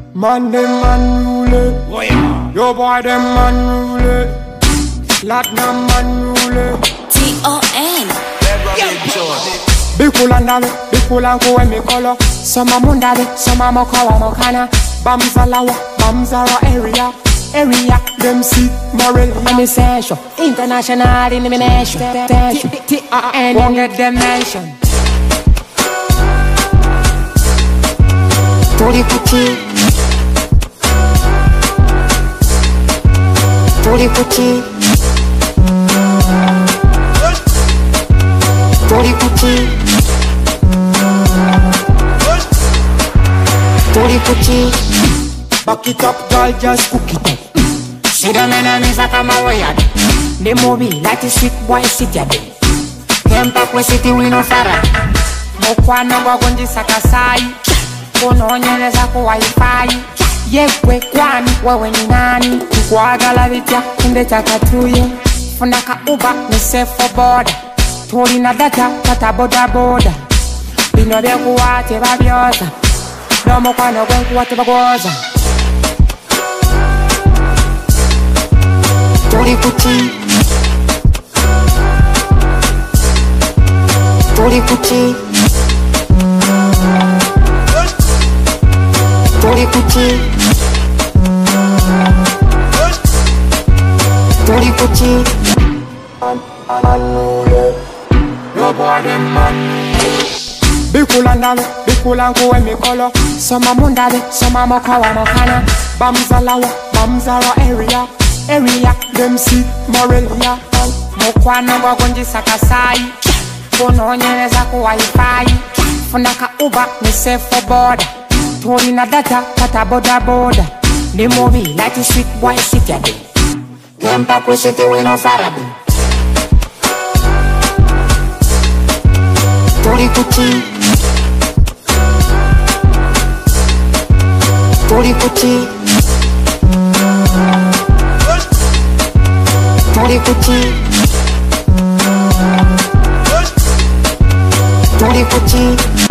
Man them man rule it. Oh yeah. Yo boy them man rule it. Latinum man rule it. T-O-N. Big cool and dale, big cool and cool me color. Some a mundale, some a mokawa mokana. Bamzalawa, Bamzara area. Area, them see Morelli. I'm essential, international elimination. T-O-N, won't get them mention. Tori Pucci, Tori Pucci, Tori Pucci, Tori Pucci. Back it up, girl, just cook it up. See the enemies that come away at the movie, like the sweet boy city at them. Came back with city, we no fara. Mokwana wagondi sakasai. Kunoonyereza ku wifi yegwe kwani wewe ni nani kukwagala bitya ndeta katuye funa ka uba ne safe border tulina data kata boda boda bino byekuwate babyoza n'omukwano gwenkuwate bagwoza tuli kuki tuli kuki Tori Pucci, Tori Pucci. Yo boy them man. Big cool and dale, big cool and cool me color. Some a mundale, some a mokawa mokana. Bamzalawa, Bamzara area. Area, them see Morelia. Mokwana wagondi sakasai. Kunoonyereza ku wifi. Funa ka uba ne safe border. Tulina data kata boda boda. The movie like the sweet boy city at them. Came back with city we no farabi. Tori Pucci, Tori Pucci, Tori Pucci, Tori Pucci.